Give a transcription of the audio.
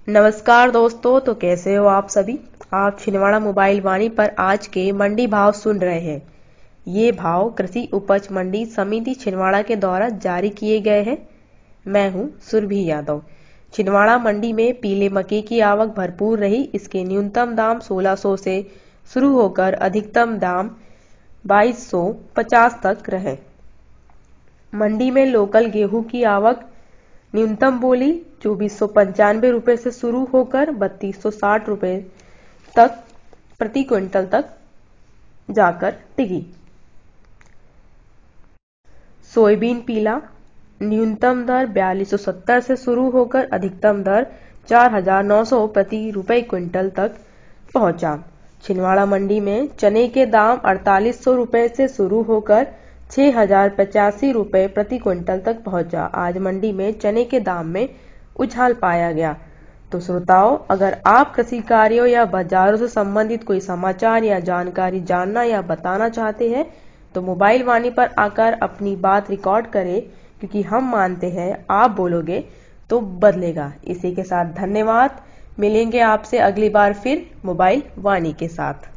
नमस्कार दोस्तों। तो कैसे हो आप सभी। आप छिंदवाड़ा मोबाइल वाणी पर आज के मंडी भाव सुन रहे हैं। ये भाव कृषि उपज मंडी समिति छिंदवाड़ा के द्वारा जारी किए गए हैं। मैं हूं सुरभि यादव। छिंदवाड़ा मंडी में पीले मक्के की आवक भरपूर रही। इसके न्यूनतम दाम 1600 से शुरू होकर अधिकतम दाम 2250 तक रहे। मंडी में लोकल गेहूं की आवक न्यूनतम बोली 2495 रुपए से शुरू होकर 3260 रुपए तक प्रति क्विंटल तक जाकर टिकी। सोयाबीन पीला न्यूनतम दर 4270 से शुरू होकर अधिकतम दर 4900 प्रति रुपए क्विंटल तक पहुंचा। छिंदवाड़ा मंडी में चने के दाम 4800 रुपए से शुरू होकर 6085 रुपए प्रति क्विंटल तक पहुंचा। आज मंडी में चने के दाम में उछाल पाया गया। तो श्रोताओं, अगर आप कृषि कार्यों या बाजारों से संबंधित कोई समाचार या जानकारी जानना या बताना चाहते हैं तो मोबाइल वाणी पर आकर अपनी बात रिकॉर्ड करें, क्योंकि हम मानते हैं आप बोलोगे तो बदलेगा। इसी के साथ धन्यवाद। मिलेंगे आपसे अगली बार फिर मोबाइल वाणी के साथ।